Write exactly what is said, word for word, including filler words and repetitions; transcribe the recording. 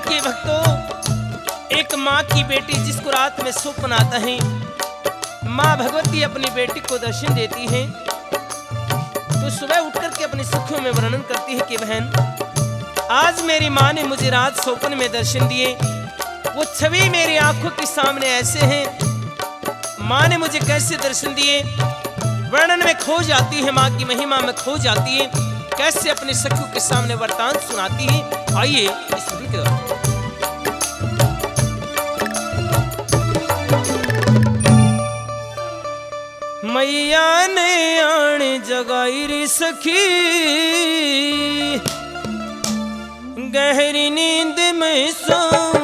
देखिए भक्तों, एक माँ की बेटी जिसको रात में स्वप्न आता है, माँ भगवती अपनी बेटी को दर्शन देती है तो सुबह उठकर के अपनी सखियों में वर्णन करती है कि बहन, आज मेरी माँ ने मुझे रात स्वप्न में दर्शन दिए। वो छवि मेरी आंखों के सामने ऐसे हैं, माँ ने मुझे कैसे दर्शन दिए, वर्णन में खो जाती है, माँ की महिमा में खो जाती है, कैसे अपने सखियों के सामने वृतांत सुनाती है। आइए इस वीडियो की तरफ। मैया ने आने जगाई री सखी, गहरी नींद में सो